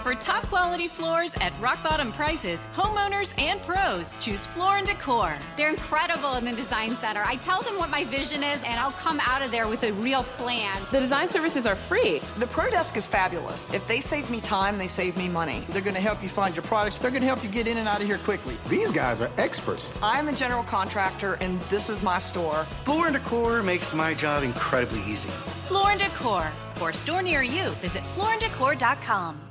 For top quality floors at rock bottom prices, homeowners and pros choose Floor & Decor. They're incredible in the design center. I tell them what my vision is, and I'll come out of there with a real plan. The design services are free. The Pro Desk is fabulous. If they save me time, they save me money. They're going to help you find your products. They're going to help you get in and out of here quickly. These guys are experts. I'm a general contractor, and this is my store. Floor & Decor makes my job incredibly easy. Floor & Decor. For a store near you, visit flooranddecor.com.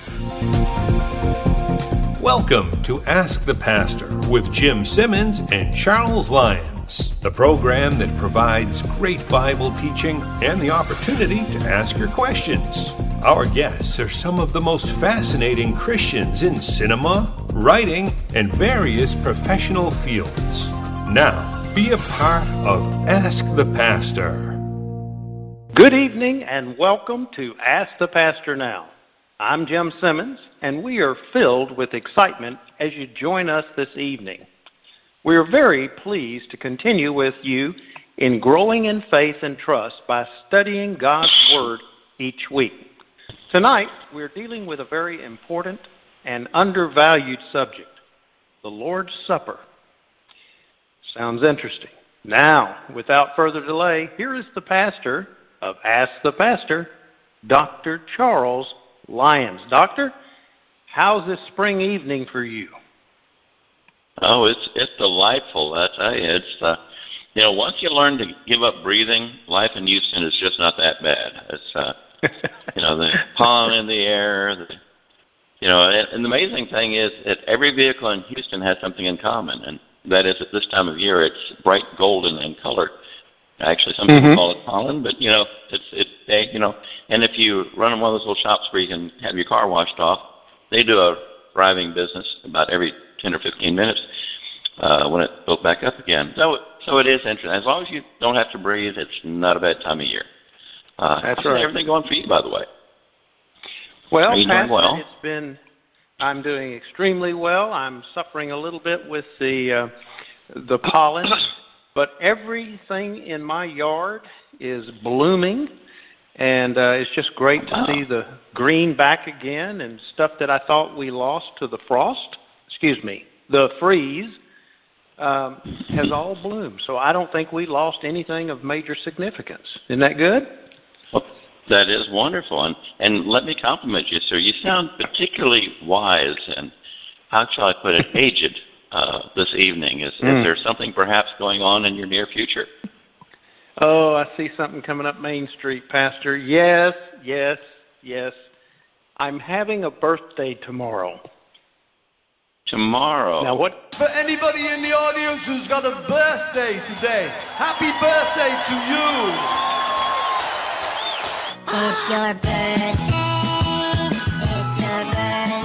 Welcome to Ask the Pastor with Jim Simmons and Charles Lyons, the program that provides great Bible teaching and the opportunity to ask your questions. Our guests are some of the most fascinating Christians in cinema, writing, and various professional fields. Now, be a part of Ask the Pastor. Good evening and welcome to Ask the Pastor Now. I'm Jim Simmons, and we are filled with excitement as you join us this evening. We are very pleased to continue with you in growing in faith and trust by studying God's Word each week. Tonight, we're dealing with a very important and undervalued subject, the Lord's Supper. Sounds interesting. Now, without further delay, here is the pastor of Ask the Pastor, Dr. Charles Lyons. Doctor, how's this spring evening for you? Oh, it's delightful. I tell you, it's once you learn to give up breathing, life in Houston is just not that bad. It's the pollen in the air. And the amazing thing is that every vehicle in Houston has something in common, and that is at this time of year it's bright golden in color. Actually, some people call it pollen, but and if you run in one of those little shops where you can have your car washed off, they do a driving business about every 10 or 15 minutes when it built back up again. So it is interesting. As long as you don't have to breathe, it's not a bad time of year. That's right. Everything going for you, by the way? Well, are you doing well? I'm doing extremely well. I'm suffering a little bit with the pollen. But everything in my yard is blooming, and it's just great to see the green back again, and stuff that I thought we lost to the the freeze, has all bloomed. So I don't think we lost anything of major significance. Isn't that good? Well, that is wonderful, and let me compliment you, sir. You sound particularly wise, and how shall I put it, aged. This evening. Is there something perhaps going on in your near future? Oh, I see something coming up Main Street, Pastor. Yes. I'm having a birthday tomorrow. Tomorrow? Now what? For anybody in the audience who's got a birthday today, happy birthday to you! It's your birthday. It's your birthday.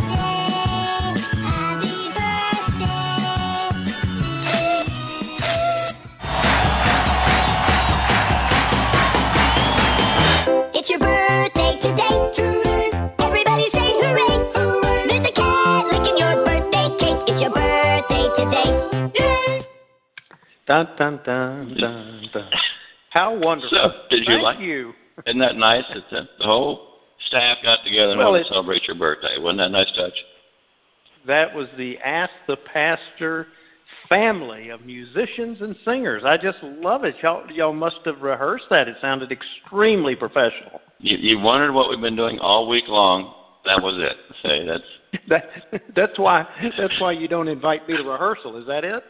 It's your birthday today. Everybody say hooray. Hooray. There's a cat licking your birthday cake. It's your birthday today. Yay. Dun, dun, dun, dun, dun. How wonderful. So, did you Thank you. Isn't that nice that the whole staff got together and to celebrate your birthday? Wasn't that a nice touch? That was the Ask the Pastor family of musicians and singers. I just love it. Y'all must have rehearsed that. It sounded extremely professional. You wondered what we've been doing all week long. That was it. Say that's why you don't invite me to rehearsal. Is that it?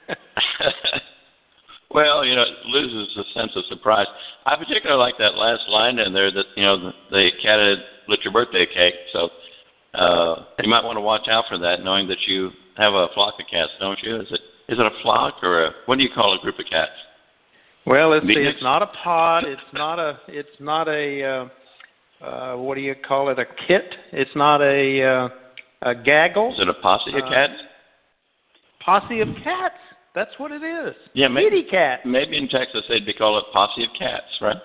Well, it loses the sense of surprise. I particularly like that last line in there that the cat had lit your birthday cake. So you might want to watch out for that, knowing that you have a flock of cats, don't you? Is it a flock or what do you call a group of cats? Well, it's not a pod. It's not a what do you call it? A kit. It's not a gaggle. Is it a posse of cats? Posse of cats. That's what it is. Yeah, kitty cat. Maybe in Texas they'd be called a posse of cats, right?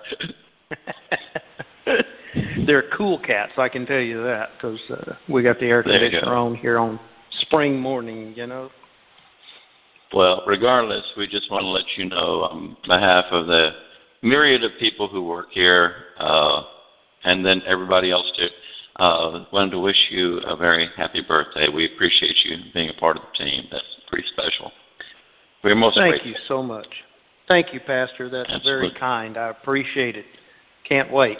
They're cool cats, I can tell you that, because we got the air conditioner on here on spring morning, Well, regardless, we just want to let you know on behalf of the myriad of people who work here, and then everybody else too, wanted to wish you a very happy birthday. We appreciate you being a part of the team. That's pretty special. We're most grateful. Thank you so much. Thank you, Pastor. That's very kind. I appreciate it. Can't wait.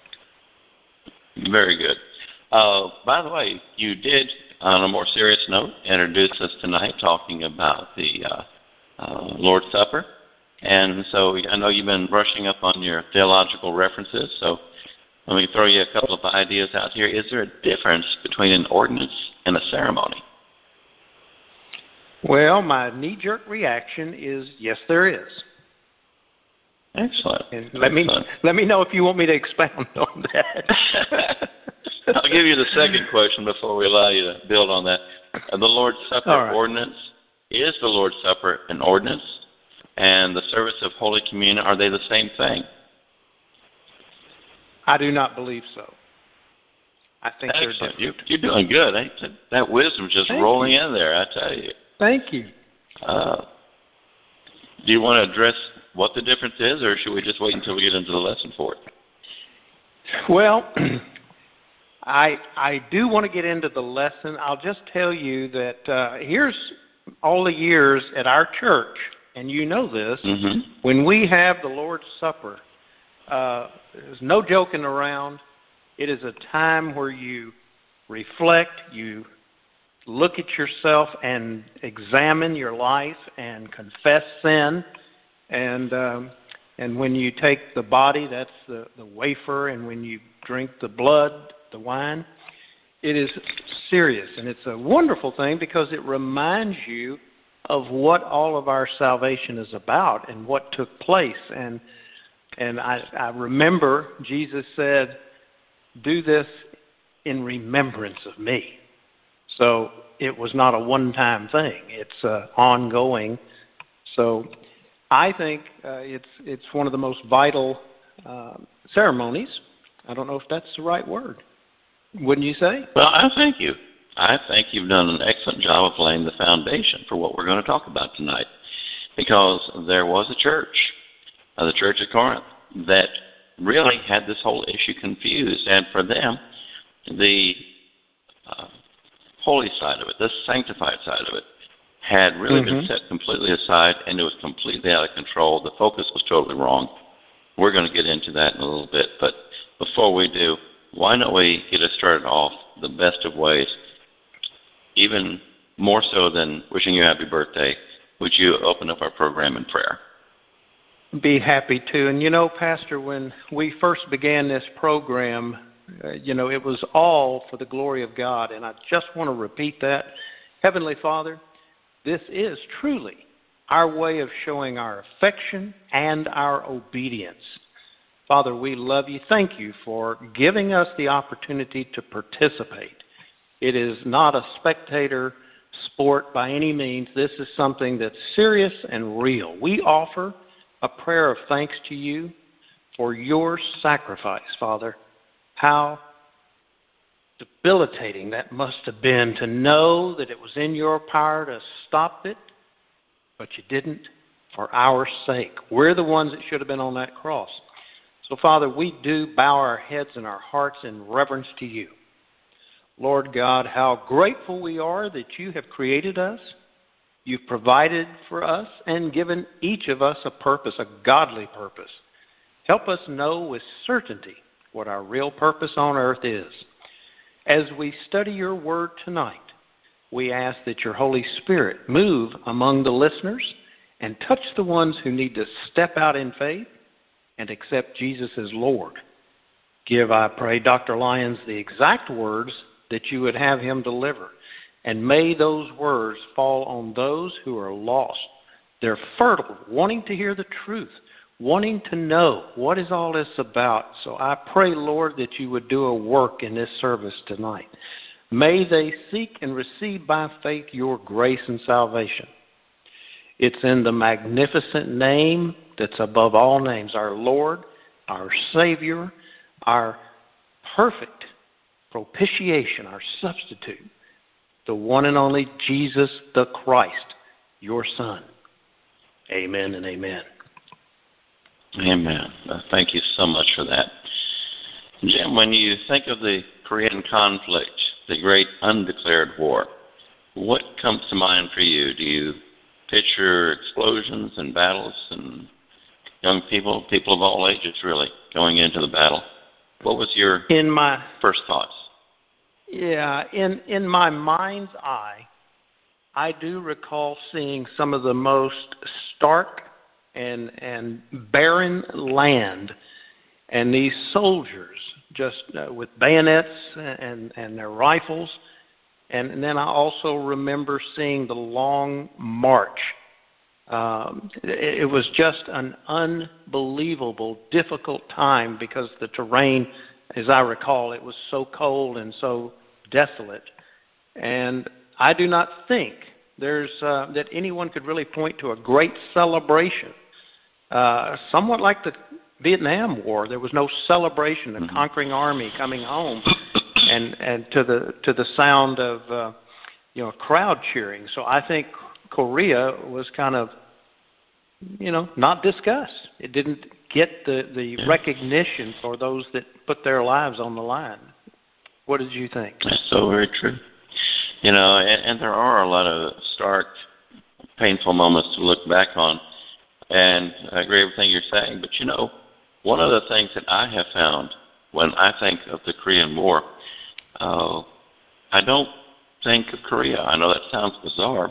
Very good. By the way, you did, on a more serious note, introduce us tonight talking about the Lord's Supper. And so I know you've been brushing up on your theological references, so let me throw you a couple of ideas out here. Is there a difference between an ordinance and a ceremony? Well, my knee-jerk reaction is yes, there is. Excellent. And let me know if you want me to expound on that. I'll give you the second question before we allow you to build on that. The Lord's Supper ordinance, is the Lord's Supper an ordinance? And the service of Holy Communion, are they the same thing? I do not believe so. I think Excellent. they're different. You're doing good. That wisdom's just rolling in there, I tell you. Thank you. Do you want to address what the difference is, or should we just wait until we get into the lesson for it? Well, I do want to get into the lesson. I'll just tell you that here's all the years at our church, and you know this, when we have the Lord's Supper, there's no joking around. It is a time where you reflect, you look at yourself and examine your life and confess sin. And when you take the body, that's the wafer, and when you drink the blood, the wine, it is serious. And it's a wonderful thing because it reminds you of what all of our salvation is about and what took place. And I remember Jesus said, do this in remembrance of me. So it was not a one-time thing. It's ongoing. So I think it's one of the most vital ceremonies. I don't know if that's the right word. Wouldn't you say? Well, I thank you. I think you've done an excellent job of laying the foundation for what we're going to talk about tonight. Because there was a church, the Church at Corinth, that really had this whole issue confused. And for them, the holy side of it, the sanctified side of it, had really been set completely aside, and it was completely out of control. The focus was totally wrong. We're going to get into that in a little bit. But before we do, why don't we get us started off the best of ways? Even more so than wishing you a happy birthday, would you open up our program in prayer? Be happy to. And, you know, Pastor, when we first began this program, it was all for the glory of God. And I just want to repeat that. Heavenly Father, this is truly our way of showing our affection and our obedience. Father, we love you. Thank you for giving us the opportunity to participate. It is not a spectator sport by any means. This is something that's serious and real. We offer a prayer of thanks to you for your sacrifice, Father. How debilitating that must have been to know that it was in your power to stop it, but you didn't for our sake. We're the ones that should have been on that cross. So, Father, we do bow our heads and our hearts in reverence to you. Lord God, how grateful we are that you have created us, you've provided for us, and given each of us a purpose, a godly purpose. Help us know with certainty what our real purpose on earth is. As we study your word tonight, we ask that your Holy Spirit move among the listeners and touch the ones who need to step out in faith and accept Jesus as Lord. Give, I pray, Dr. Lyons the exact words that you would have him deliver. And may those words fall on those who are lost. They're fertile, wanting to hear the truth, wanting to know what is all this about. So I pray, Lord, that you would do a work in this service tonight. May they seek and receive by faith your grace and salvation. It's in the magnificent name that's above all names, our Lord, our Savior, our perfect propitiation, our substitute, the one and only Jesus the Christ, your Son. Amen and amen. Amen. Thank you so much for that. Jim, when you think of the Korean conflict, the great undeclared war, what comes to mind for you? Do you picture explosions and battles and young people of all ages really, going into the battle? What was your first thoughts? Yeah, in my mind's eye, I do recall seeing some of the most stark and barren land, and these soldiers just with bayonets and their rifles. And then I also remember seeing the long march. It was just an unbelievable, difficult time because the terrain, as I recall, it was so cold and so desolate. And I do not think that anyone could really point to a great celebration. Somewhat like the Vietnam War, there was no celebration, a conquering army coming home, and to the sound of crowd cheering. So I think Korea was kind of not discussed. It didn't get the recognition for those that put their lives on the line. What did you think? That's so very true. And there are a lot of stark, painful moments to look back on. And I agree with everything you're saying. But, one of the things that I have found when I think of the Korean War, I don't think of Korea. I know that sounds bizarre.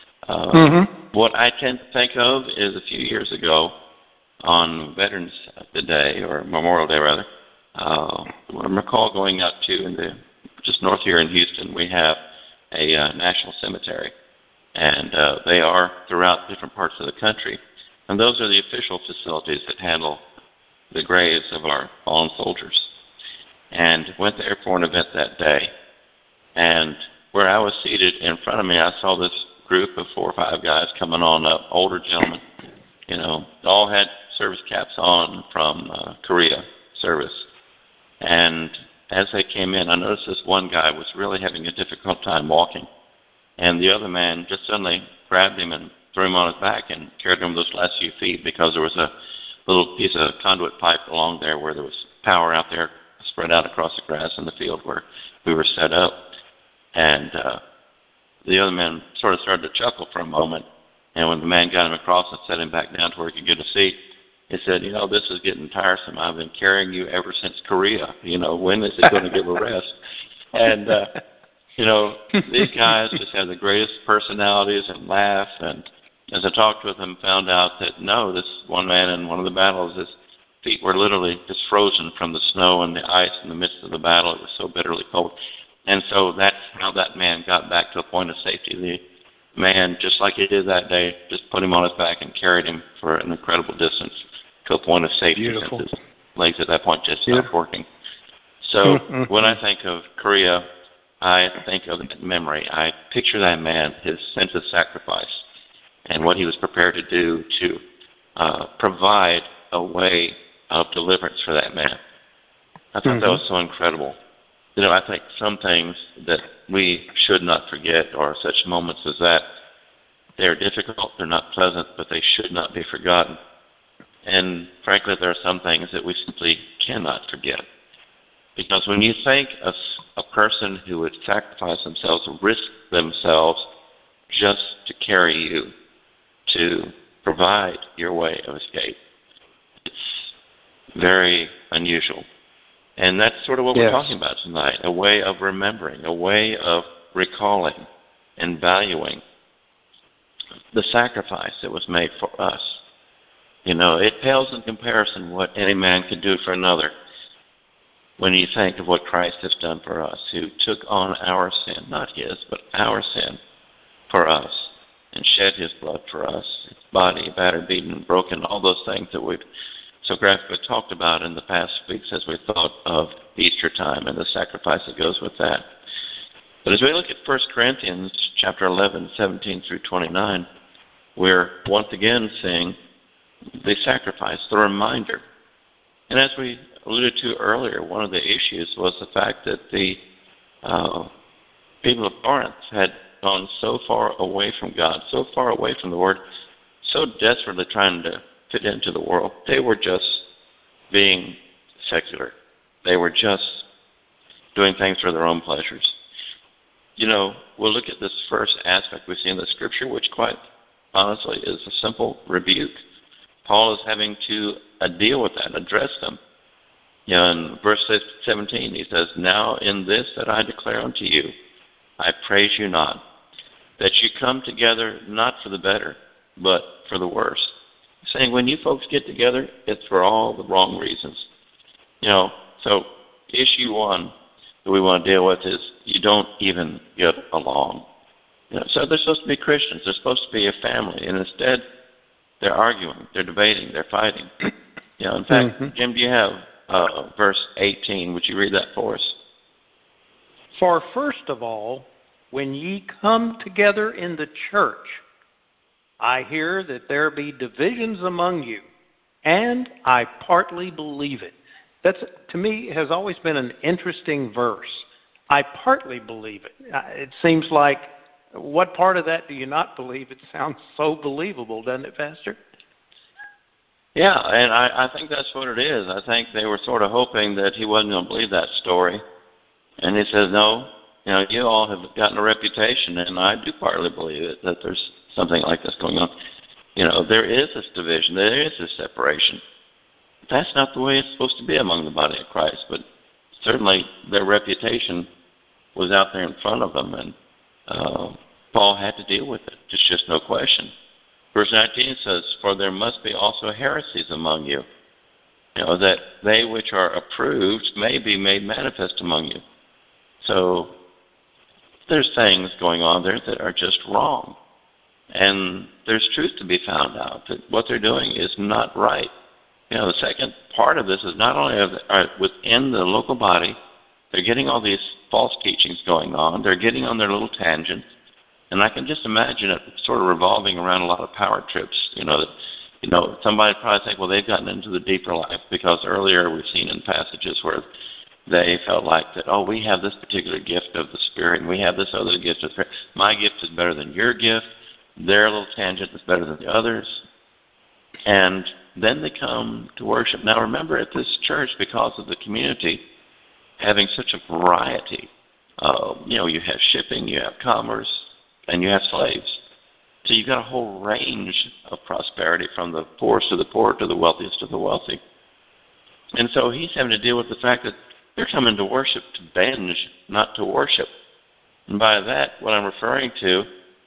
What I tend to think of is a few years ago on Veterans Day, or Memorial Day rather, I recall going out to, just north here in Houston, we have a national cemetery. And they are throughout different parts of the country. And those are the official facilities that handle the graves of our fallen soldiers. And went there for an event that day. And where I was seated in front of me, I saw this group of 4 or 5 guys coming on up, older gentlemen. All had service caps on from Korea service. And as they came in, I noticed this one guy was really having a difficult time walking. And the other man just suddenly grabbed him and threw him on his back and carried him those last few feet, because there was a little piece of conduit pipe along there where there was power out there spread out across the grass in the field where we were set up. And the other man sort of started to chuckle for a moment. And when the man got him across and set him back down to where he could get a seat, he said, this is getting tiresome. I've been carrying you ever since Korea. When is it going to give a rest? And, these guys just have the greatest personalities and laugh. And as I talked with them, found out that, no, this one man in one of the battles, his feet were literally just frozen from the snow and the ice in the midst of the battle. It was so bitterly cold. And so that's how that man got back to a point of safety. The man, just like he did that day, just put him on his back and carried him for an incredible distance to a point of safety. Beautiful. Since his legs at that point just stopped working. So when I think of Korea, I think of that memory. I picture that man, his sense of sacrifice, and what he was prepared to do to provide a way of deliverance for that man. I thought that was so incredible. I think some things that we should not forget are such moments as that. They're difficult, they're not pleasant, but they should not be forgotten. And frankly, there are some things that we simply cannot forget. Because when you think of a person who would sacrifice themselves, risk themselves just to carry you, to provide your way of escape, it's very unusual. And that's sort of what we're talking about tonight, a way of remembering, a way of recalling and valuing the sacrifice that was made for us. It pales in comparison what any man could do for another when you think of what Christ has done for us, who took on our sin, not his, but our sin for us, and shed his blood for us, his body battered, beaten, broken, all those things that we've so graphically talked about in the past weeks as we thought of Easter time and the sacrifice that goes with that. But as we look at 1 Corinthians chapter 11, 17 through 29, we're once again seeing the sacrifice, the reminder. And as we alluded to earlier, one of the issues was the fact that the people of Corinth had gone so far away from God, so far away from the Word, so desperately trying to fit into the world. They were just being secular. They were just doing things for their own pleasures. We'll look at this first aspect we see in the Scripture, which quite honestly is a simple rebuke. Paul is having to deal with that, address them. In verse 17, he says, "Now in this that I declare unto you, I praise you not, that you come together not for the better, but for the worse." He's saying when you folks get together, it's for all the wrong reasons. So issue one that we want to deal with is you don't even get along. So they're supposed to be Christians. They're supposed to be a family, and instead they're arguing, they're debating, they're fighting. In fact, Jim, do you have verse 18? Would you read that for us? "For first of all, when ye come together in the church, I hear that there be divisions among you, and I partly believe it." That's, to me, has always been an interesting verse. I partly believe it. It seems like, what part of that do you not believe? It sounds so believable, doesn't it, Pastor? Yeah, and I think that's what it is. I think they were sort of hoping that he wasn't going to believe that story. And he says, no, you all have gotten a reputation, and I do partly believe it, that there's something like this going on. There is this division. There is this separation. That's not the way it's supposed to be among the body of Christ, but certainly their reputation was out there in front of them, and Paul had to deal with it. There's just no question. Verse 19 says, "For there must be also heresies among you, that they which are approved may be made manifest among you." So there's things going on there that are just wrong. And there's truth to be found out, that what they're doing is not right. The second part of this is not only within the local body, they're getting all these false teachings going on. They're getting on their little tangents. And I can just imagine it sort of revolving around a lot of power trips. Somebody probably think, well, they've gotten into the deeper life, because earlier we've seen in passages where they felt like that, oh, we have this particular gift of the Spirit, and we have this other gift of the Spirit. My gift is better than your gift. Their little tangent is better than the others. And then they come to worship. Now remember, at this church, because of the community having such a variety, you have shipping, you have commerce, and you have slaves. So you've got a whole range of prosperity, from the poorest of the poor to the wealthiest of the wealthy. And so he's having to deal with the fact that they're coming to worship to binge, not to worship. And by that, what I'm referring to,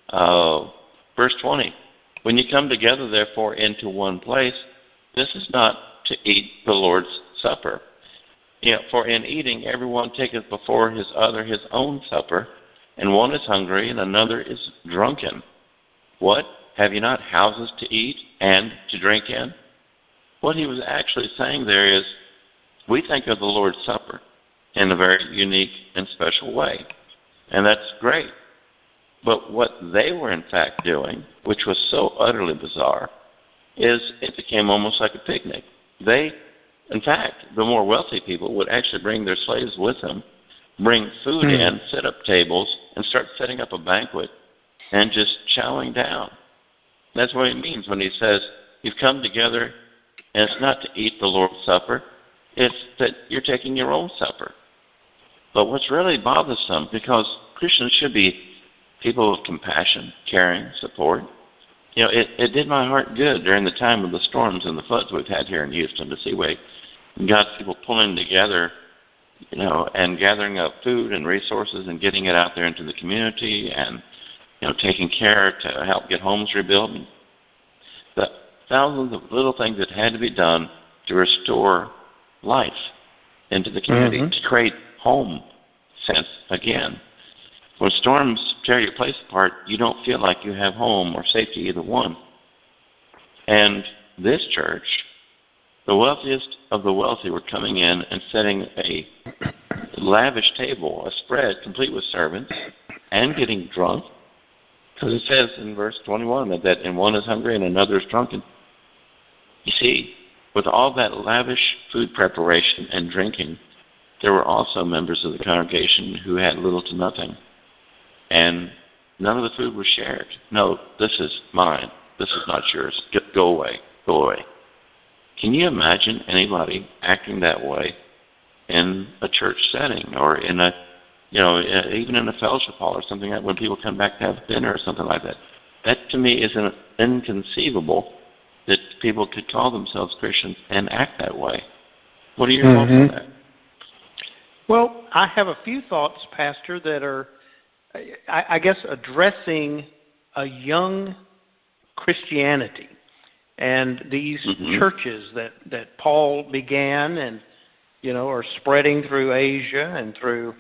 verse 20, "When you come together, therefore, into one place, this is not to eat the Lord's Supper. For in eating, everyone taketh before his other his own supper, and one is hungry, and another is drunken. What? Have you not houses to eat and to drink in?" What he was actually saying there is, we think of the Lord's Supper in a very unique and special way. And that's great. But what they were in fact doing, which was so utterly bizarre, is it became almost like a picnic. In fact, the more wealthy people would actually bring their slaves with them, bring food in, set up tables, and start setting up a banquet and just chowing down. That's what he means when he says, you've come together, and it's not to eat the Lord's Supper, it's that you're taking your own supper. But what's really bothersome, because Christians should be people of compassion, caring, support. It did my heart good during the time of the storms and the floods we've had here in Houston to see God's people pulling together, and gathering up food and resources and getting it out there into the community, and taking care to help get homes rebuilt. And the thousands of little things that had to be done to restore life into the community, to create home sense again. When storms tear your place apart, you don't feel like you have home or safety, either one. And this church, the wealthiest of the wealthy, were coming in and setting a lavish table, a spread complete with servants, and getting drunk. Because it says in verse 21 that and one is hungry and another is drunken. You see, with all that lavish food preparation and drinking, there were also members of the congregation who had little to nothing. And none of the food was shared. No, this is mine. This is not yours. Go away. Go away. Can you imagine anybody acting that way in a church setting or in a, even in a fellowship hall or something like that when people come back to have dinner or something like that. That to me is inconceivable that people could call themselves Christians and act that way. What are your thoughts on that? Well, I have a few thoughts, Pastor, that are, I guess, addressing a young Christianity and these churches that Paul began and, are spreading through Asia and through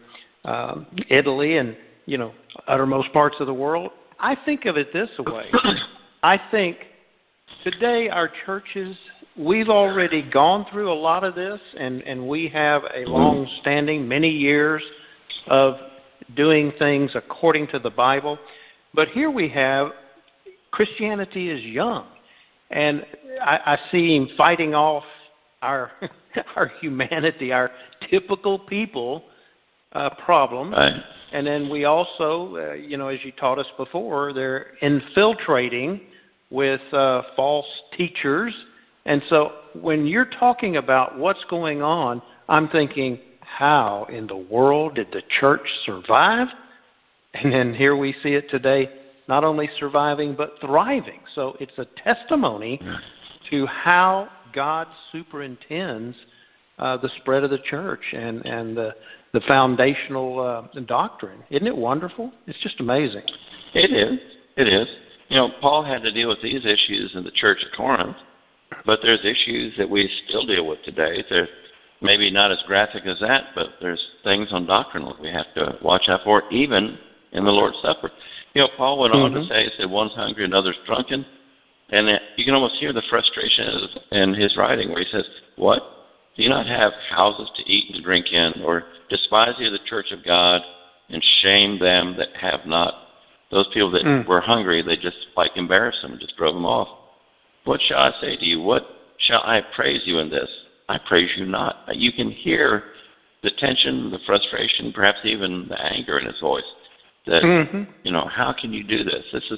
Italy and, uttermost parts of the world. I think of it this way. I think today our churches, we've already gone through a lot of this, and we have a long-standing, many years of doing things according to the Bible. But here we have Christianity is young, and I see him fighting off our humanity, our typical people problem. Right. And then we also, as you taught us before, they're infiltrating with false teachers. And so when you're talking about what's going on, I'm thinking, how in the world did the church survive? And then here we see it today, not only surviving, but thriving. So it's a testimony to how God superintends the spread of the church and the foundational doctrine. Isn't it wonderful? It's just amazing. It is. It is. Paul had to deal with these issues in the church at Corinth, but there's issues that we still deal with today. They're maybe not as graphic as that, but there's things on doctrine that we have to watch out for, even in the Lord's Supper. Paul went on to say, he said, one's hungry, another's drunken. And you can almost hear the frustration in his writing where he says, what? Do you not have houses to eat and to drink in, or despise you the church of God and shame them that have not? Those people that were hungry, they just embarrassed them and just drove them off. What shall I say to you? What shall I praise you in this? I praise you not. You can hear the tension, the frustration, perhaps even the anger in his voice. That, how can you do this? This is,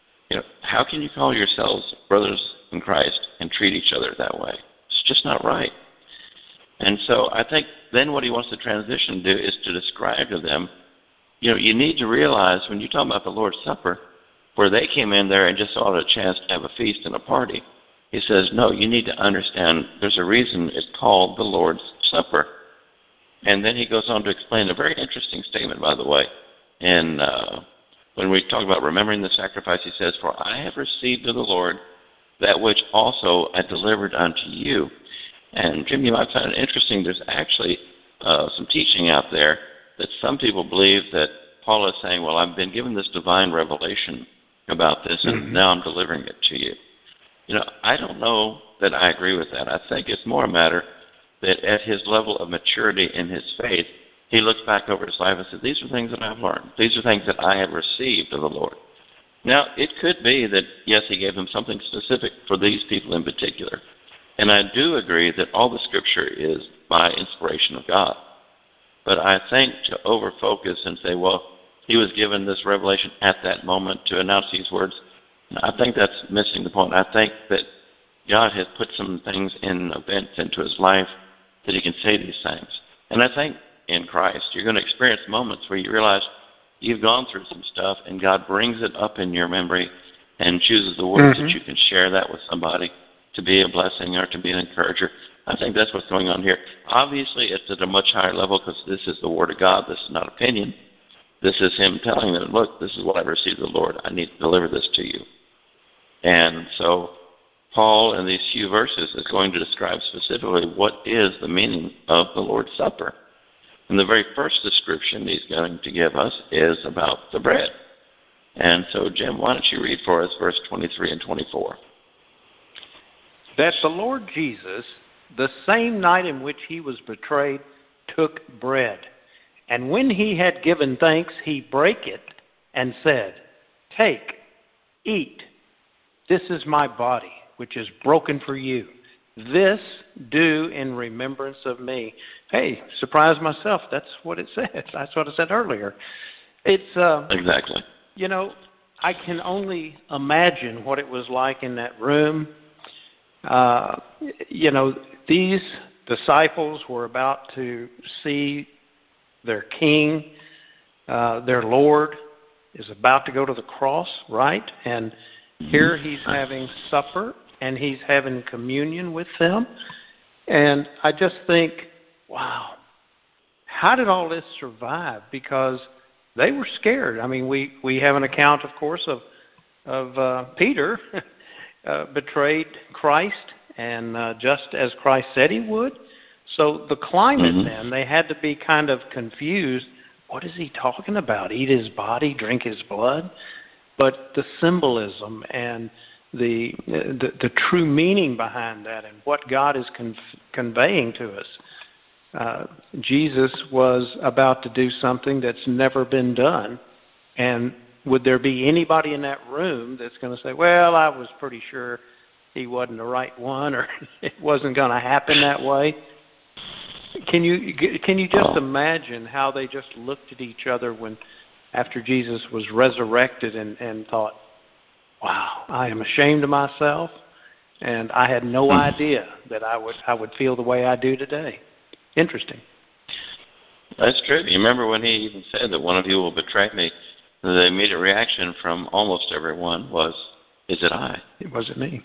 how can you call yourselves brothers in Christ and treat each other that way? It's just not right. And so I think then what he wants to transition to is to describe to them, you need to realize when you talk about the Lord's Supper, where they came in there and just saw a chance to have a feast and a party, he says, no, you need to understand there's a reason it's called the Lord's Supper. And then he goes on to explain a very interesting statement, by the way. And when we talk about remembering the sacrifice, he says, for I have received of the Lord that which also I delivered unto you. And Jim, you might find it interesting, there's actually some teaching out there that some people believe that Paul is saying, well, I've been given this divine revelation about this, and now I'm delivering it to you. I don't know that I agree with that. I think it's more a matter that at his level of maturity in his faith, he looks back over his life and says, these are things that I've learned. These are things that I have received of the Lord. Now, it could be that, yes, he gave them something specific for these people in particular. And I do agree that all the Scripture is by inspiration of God. But I think to overfocus and say, well, he was given this revelation at that moment to announce these words, I think that's missing the point. I think that God has put some things in events into his life that he can say these things. And I think in Christ, you're going to experience moments where you realize you've gone through some stuff and God brings it up in your memory and chooses the words that you can share that with somebody to be a blessing or to be an encourager. I think that's what's going on here. Obviously, it's at a much higher level because this is the Word of God. This is not opinion. This is him telling them, look, this is what I've received of the Lord. I need to deliver this to you. And so Paul, in these few verses, is going to describe specifically what is the meaning of the Lord's Supper. And the very first description he's going to give us is about the bread. And so, Jim, why don't you read for us verse 23 and 24. That the Lord Jesus, the same night in which he was betrayed, took bread. And when he had given thanks, he brake it and said, take, eat. This is my body, which is broken for you. This do in remembrance of me. Hey, surprise myself. That's what it says. That's what I said earlier. It's exactly. I can only imagine what it was like in that room. These disciples were about to see their king, their Lord, is about to go to the cross, right? And here he's having supper, and he's having communion with them. And I just think, wow, how did all this survive? Because they were scared. I mean, we have an account, of course, of Peter betrayed Christ, and just as Christ said he would. So the climate then, they had to be kind of confused. What is he talking about? Eat his body, drink his blood? But the symbolism and the true meaning behind that and what God is conveying to us. Jesus was about to do something that's never been done. And would there be anybody in that room that's going to say, well, I was pretty sure he wasn't the right one, or it wasn't going to happen that way? Can you just imagine how they just looked at each other after Jesus was resurrected and thought, wow, I am ashamed of myself, and I had no idea that I would feel the way I do today. Interesting. That's true. You remember when he even said that one of you will betray me? The immediate reaction from almost everyone was, is it I? It wasn't me.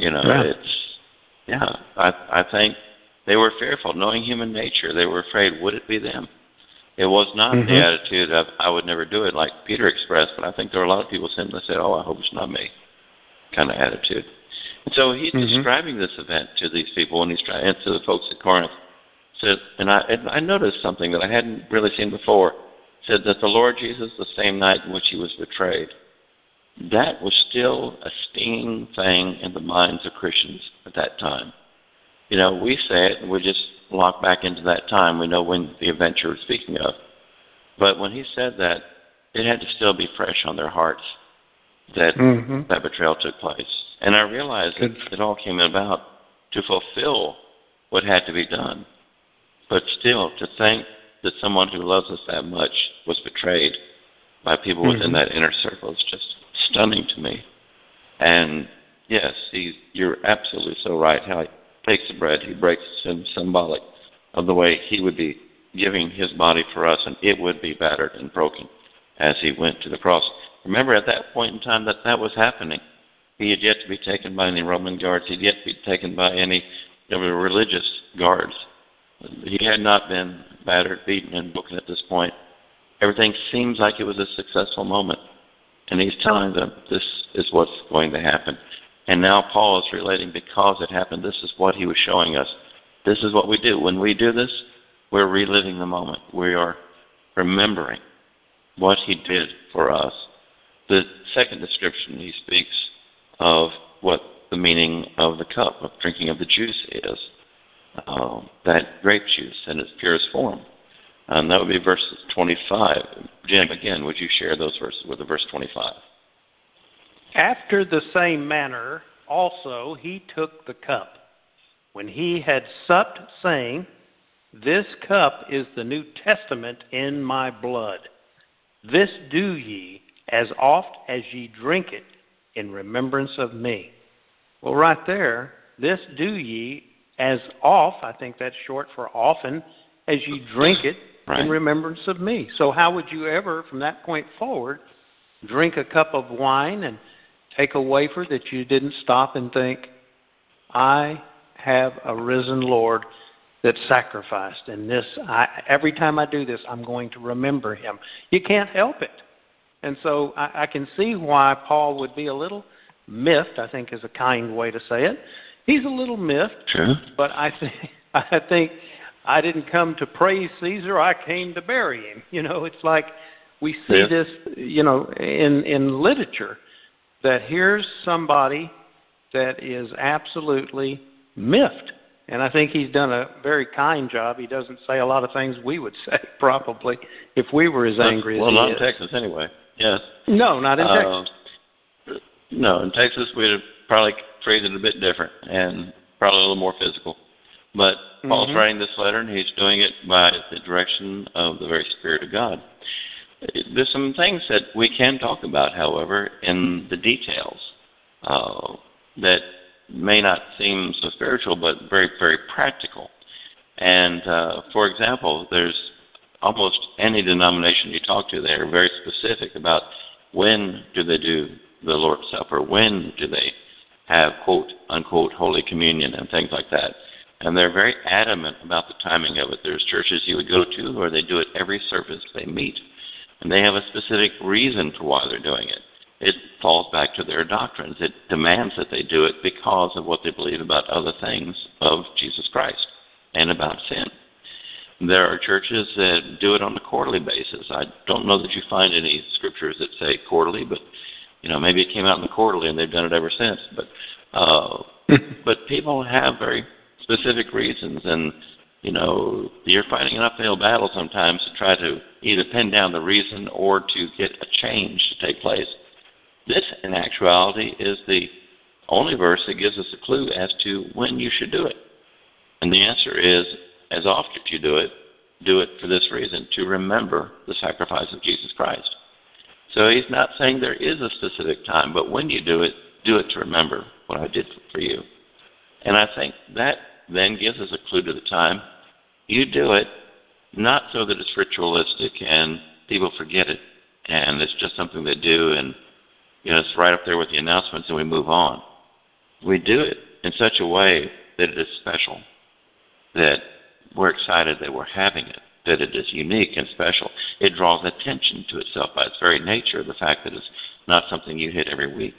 I think they were fearful. Knowing human nature, they were afraid, would it be them? It was not the attitude of, I would never do it, like Peter expressed, but I think there were a lot of people sitting there that said, oh, I hope it's not me, kind of attitude. And so he's describing this event to these people, and he's trying to the folks at Corinth. Said, and I noticed something that I hadn't really seen before. Said that the Lord Jesus, the same night in which he was betrayed, that was still a stinging thing in the minds of Christians at that time. You know, we say it, and we just lock back into that time. We know when the event you're speaking of. But when he said that, it had to still be fresh on their hearts that that betrayal took place. And I realized that it all came about to fulfill what had to be done. But still, to think that someone who loves us that much was betrayed by people within that inner circle is just stunning to me. And yes, you're absolutely so right. How he takes the bread, he breaks it, symbolic of the way he would be giving his body for us, and it would be battered and broken as he went to the cross. Remember, at that point in time that was happening, he had yet to be taken by any Roman guards. He had yet to be taken by any of the religious guards. He had not been battered, beaten, and broken at this point. Everything seems like it was a successful moment. And he's telling them this is what's going to happen. And now Paul is relating, because it happened, this is what he was showing us. This is what we do. When we do this, we're reliving the moment. We are remembering what he did for us. The second description, he speaks of what the meaning of the cup, of drinking of the juice is. That grape juice in its purest form. And that would be verses 25. Jim, again, would you share those verses with the verse 25? After the same manner also he took the cup, when he had supped, saying, this cup is the New Testament in my blood. This do ye as oft as ye drink it in remembrance of me. Well, right there, this do ye as oft, I think that's short for often, as ye drink it in remembrance of me. So how would you ever, from that point forward, drink a cup of wine and take a wafer that you didn't stop and think, I have a risen Lord that sacrificed, and every time I do this, I'm going to remember him. You can't help it. And so I can see why Paul would be a little miffed, I think is a kind way to say it. He's a little miffed, but I think I didn't come to praise Caesar, I came to bury him. You know, it's like we see this, you know, in literature, that here's somebody that is absolutely miffed. And I think he's done a very kind job. He doesn't say a lot of things we would say, probably, if we were as angry as he is. Well, not in Texas anyway, yes. No, not in Texas. No, in Texas we'd have probably phrased it a bit different and probably a little more physical. But Paul's writing this letter, and he's doing it by the direction of the very Spirit of God. There's some things that we can talk about, however, in the details that may not seem so spiritual, but very, very practical. And, for example, there's almost any denomination you talk to, they're very specific about when do they do the Lord's Supper, when do they have, quote, unquote, Holy Communion and things like that. And they're very adamant about the timing of it. There's churches you would go to where they do it every service they meet. And they have a specific reason for why they're doing it. It falls back to their doctrines. It demands that they do it because of what they believe about other things of Jesus Christ and about sin. There are churches that do it on a quarterly basis. I don't know that you find any scriptures that say quarterly, but maybe it came out in the quarterly and they've done it ever since. But people have very specific reasons, and you're fighting an uphill battle sometimes to try to either pin down the reason or to get a change to take place. This, in actuality, is the only verse that gives us a clue as to when you should do it. And the answer is, as often as you do it for this reason, to remember the sacrifice of Jesus Christ. So he's not saying there is a specific time, but when you do it to remember what I did for you. And I think that then gives us a clue to the time. You do it not so that it's ritualistic and people forget it and it's just something they do and it's right up there with the announcements and we move on. We do it in such a way that it is special, that we're excited that we're having it, that it is unique and special. It draws attention to itself by its very nature, the fact that it's not something you hit every week.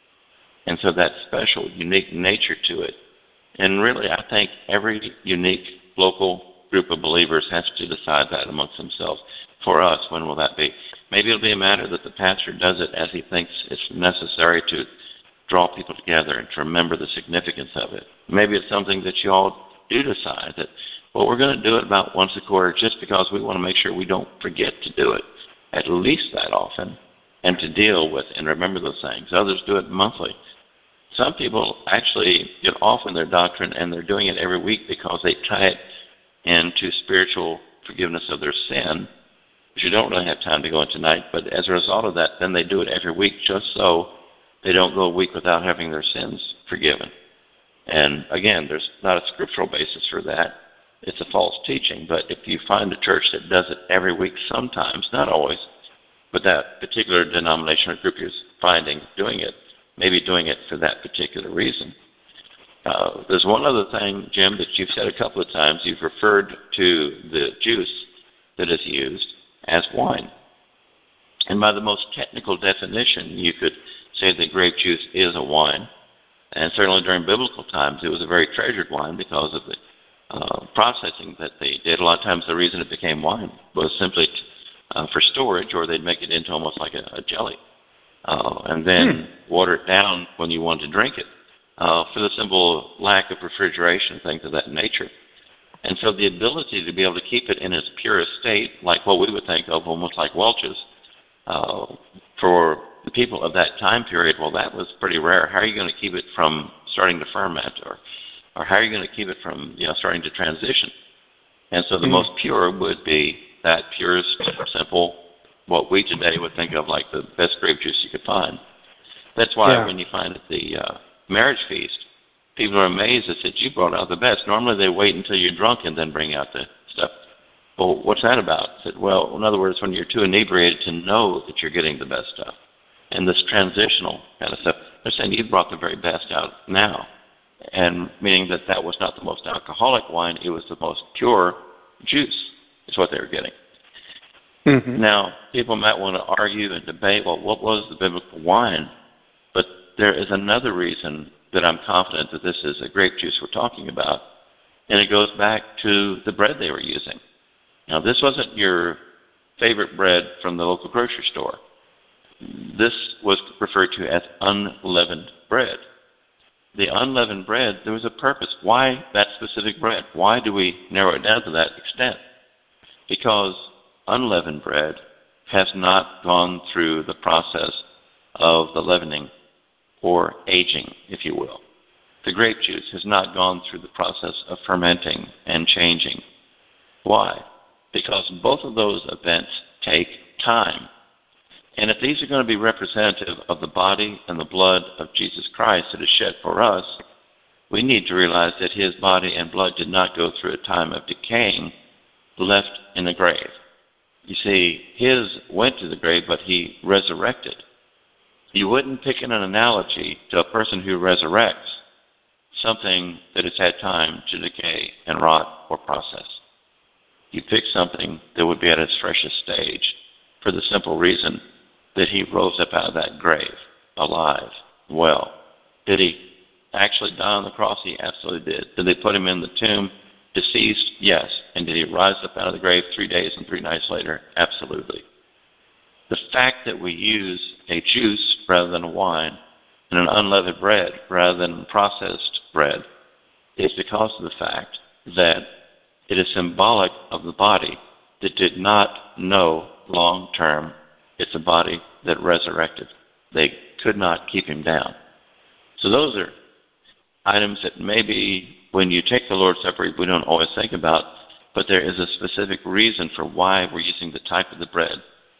And so that special, unique nature to it. And really, I think every unique local group of believers has to decide that amongst themselves. For us, when will that be? Maybe it'll be a matter that the pastor does it as he thinks it's necessary to draw people together and to remember the significance of it. Maybe it's something that you all do decide that, well, we're going to do it about once a quarter just because we want to make sure we don't forget to do it at least that often and to deal with and remember those things. Others do it monthly. Some people actually get off in their doctrine and they're doing it every week because they tie it into spiritual forgiveness of their sin, which you don't really have time to go into tonight, but as a result of that, then they do it every week just so they don't go a week without having their sins forgiven. And again, there's not a scriptural basis for that. It's a false teaching, but if you find a church that does it every week sometimes, not always, but that particular denomination or group you're finding doing it, maybe doing it for that particular reason. There's one other thing, Jim, that you've said a couple of times. You've referred to the juice that is used as wine. And by the most technical definition, you could say that grape juice is a wine. And certainly during biblical times, it was a very treasured wine because of the processing that they did. A lot of times the reason it became wine was simply for storage, or they'd make it into almost like a jelly. And then water it down when you wanted to drink it for the simple lack of refrigeration, things of that nature. And so the ability to be able to keep it in its purest state, like what we would think of almost like Welch's, for the people of that time period, well, that was pretty rare. How are you going to keep it from starting to ferment, or how are you going to keep it from starting to transition? And so the most pure would be that purest, simple, what we today would think of like the best grape juice you could find. That's why when you find at the marriage feast, people are amazed that you brought out the best. Normally they wait until you're drunk and then bring out the stuff. Well, what's that about? I said, well, in other words, when you're too inebriated to know that you're getting the best stuff. And this transitional kind of stuff, they're saying you brought the very best out now. And meaning that was not the most alcoholic wine, it was the most pure juice is what they were getting. Now, people might want to argue and debate, well, what was the biblical wine? But there is another reason that I'm confident that this is a grape juice we're talking about, and it goes back to the bread they were using. Now, this wasn't your favorite bread from the local grocery store. This was referred to as unleavened bread. The unleavened bread, there was a purpose. Why that specific bread? Why do we narrow it down to that extent? Because unleavened bread has not gone through the process of the leavening or aging, if you will. The grape juice has not gone through the process of fermenting and changing. Why? Because both of those events take time. And if these are going to be representative of the body and the blood of Jesus Christ that is shed for us, we need to realize that his body and blood did not go through a time of decaying, left in the grave. You see, his went to the grave, but he resurrected. You wouldn't pick an analogy to a person who resurrects something that has had time to decay and rot or process. You pick something that would be at its freshest stage for the simple reason that he rose up out of that grave, alive, well. Did he actually die on the cross? He absolutely did. Did they put him in the tomb, deceased? Yes. And did he rise up out of the grave 3 days and 3 nights later? Absolutely. The fact that we use a juice rather than a wine and an unleavened bread rather than processed bread is because of the fact that it is symbolic of the body that did not know long term. It's a body that resurrected. They could not keep him down. So those are items that maybe when you take the Lord's Supper we don't always think about, but there is a specific reason for why we're using the type of the bread.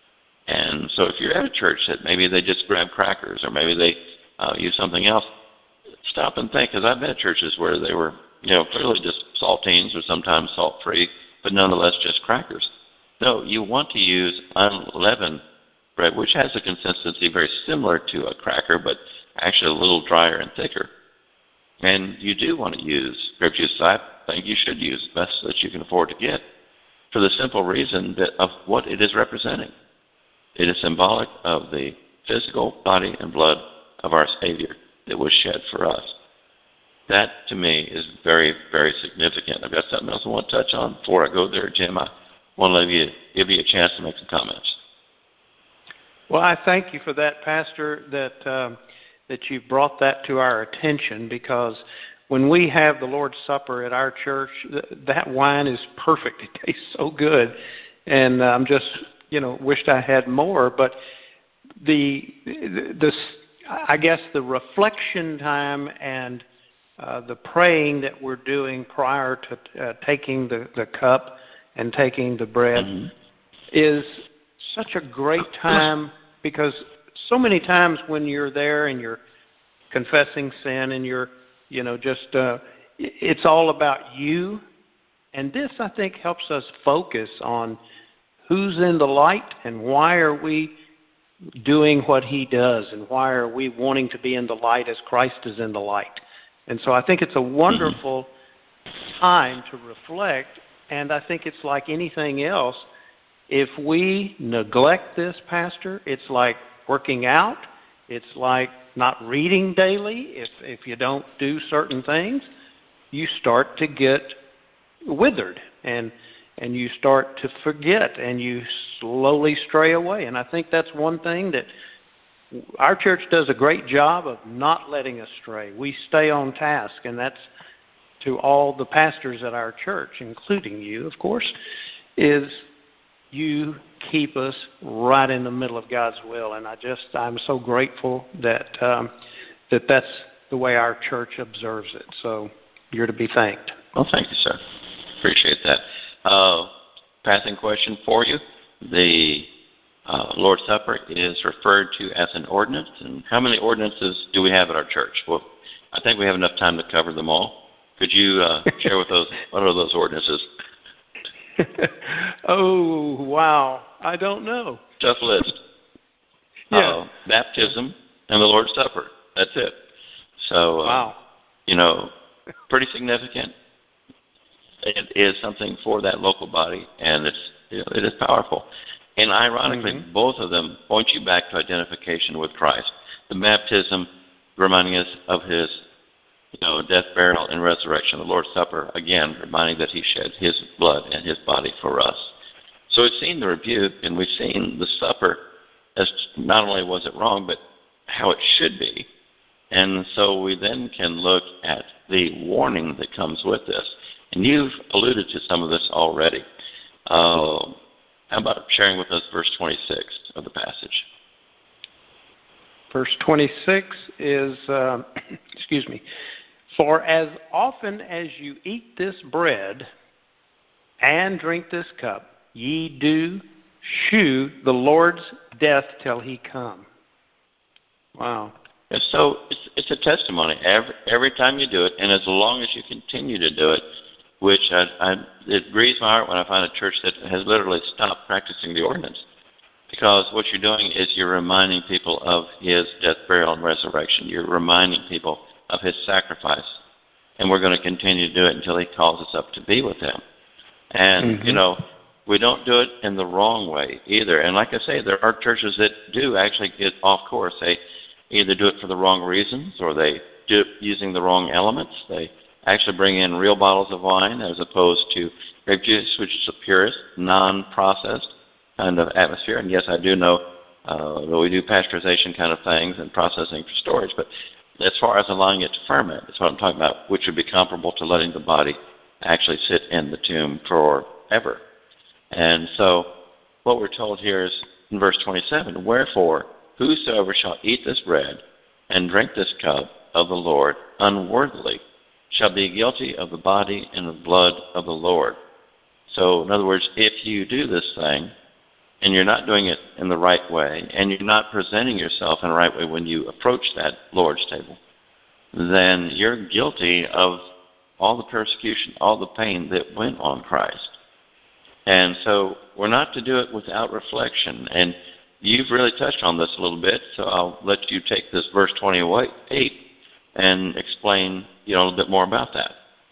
And so if you're at a church that maybe they just grab crackers or maybe they use something else, stop and think, because I've been at churches where they were, clearly just saltines or sometimes salt-free, but nonetheless just crackers. No, you want to use unleavened bread, which has a consistency very similar to a cracker, but actually a little drier and thicker. And you do want to use grape juice. I think you should use the best that you can afford to get for the simple reason that of what it is representing. It is symbolic of the physical body and blood of our Savior that was shed for us. That, to me, is very, very significant. I've got something else I want to touch on. Before I go there, Jim, I want to give you a chance to make some comments. Well, I thank you for that, Pastor, that you brought that to our attention, because when we have the Lord's Supper at our church, that wine is perfect. It tastes so good. And I'm just, wished I had more. But I guess the reflection time and the praying that we're doing prior to taking the cup and taking the bread is such a great time, because so many times when you're there and you're confessing sin and you're, it's all about you. And this, I think, helps us focus on who's in the light and why are we doing what he does and why are we wanting to be in the light as Christ is in the light. And so I think it's a wonderful time to reflect, and I think it's like anything else. If we neglect this, Pastor, it's like working out. It's like not reading daily. If you don't do certain things, you start to get withered and you start to forget and you slowly stray away. And I think that's one thing that our church does a great job of not letting us stray. We stay on task, and that's to all the pastors at our church, including you, of course, is you keep us right in the middle of God's will. And I'm so grateful that that's the way our church observes it. So you're to be thanked. Well, thank you, sir. Appreciate that. Passing question for you. The Lord's Supper is referred to as an ordinance. And how many ordinances do we have at our church? Well, I think we have enough time to cover them all. Could you share with those, what are those ordinances? Oh, wow. I don't know. Tough list. Yeah. Baptism and the Lord's Supper. That's it. So, wow. Pretty significant. It is something for that local body, and it is powerful. And ironically, both of them point you back to identification with Christ. The baptism reminding us of his death, burial, and resurrection. The Lord's Supper, again, reminding that he shed his blood and his body for us. So we've seen the rebuke, and we've seen the supper as not only was it wrong, but how it should be. And so we then can look at the warning that comes with this. And you've alluded to some of this already. How about sharing with us verse 26 of the passage? Verse 26 is, for as often as you eat this bread and drink this cup, ye do shew the Lord's death till he come. Wow. And so it's a testimony every time you do it, and as long as you continue to do it, which it grieves my heart when I find a church that has literally stopped practicing the ordinance, because what you're doing is you're reminding people of his death, burial, and resurrection. You're reminding people of his sacrifice, and we're going to continue to do it until he calls us up to be with him. And, we don't do it in the wrong way either. And like I say, there are churches that do actually get off course. They either do it for the wrong reasons, or they do it using the wrong elements. They actually bring in real bottles of wine as opposed to grape juice, which is the purest, non-processed kind of atmosphere. And yes, I do know that we do pasteurization kind of things and processing for storage. But as far as allowing it to ferment, that's what I'm talking about, which would be comparable to letting the body actually sit in the tomb forever. And so what we're told here is in verse 27, wherefore, whosoever shall eat this bread and drink this cup of the Lord unworthily shall be guilty of the body and the blood of the Lord. So, in other words, if you do this thing and you're not doing it in the right way, and you're not presenting yourself in the right way when you approach that Lord's table, then you're guilty of all the persecution, all the pain that went on Christ. And so we're not to do it without reflection. And you've really touched on this a little bit, so I'll let you take this verse 28 and explain a little bit more about that.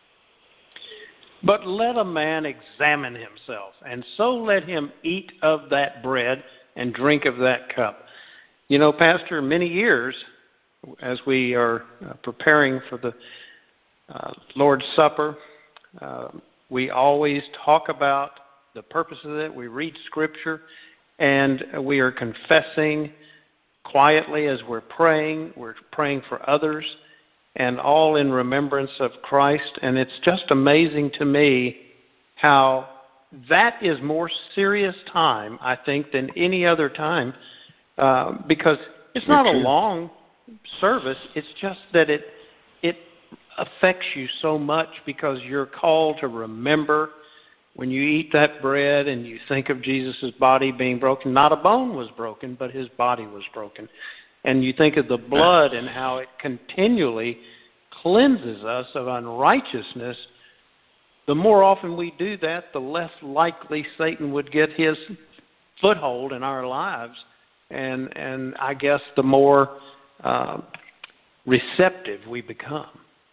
But let a man examine himself, and so let him eat of that bread and drink of that cup. Pastor, many years as we are preparing for the Lord's Supper, we always talk about the purpose of it. We read Scripture, and we are confessing quietly as we're praying. We're praying for others, and all in remembrance of Christ. And it's just amazing to me how that is more serious time, I think, than any other time, because it's not a long service. It's just that it affects you so much, because you're called to remember when you eat that bread and you think of Jesus' body being broken. Not a bone was broken, but his body was broken. And you think of the blood and how it continually cleanses us of unrighteousness. The more often we do that, the less likely Satan would get his foothold in our lives. And I guess the more receptive we become.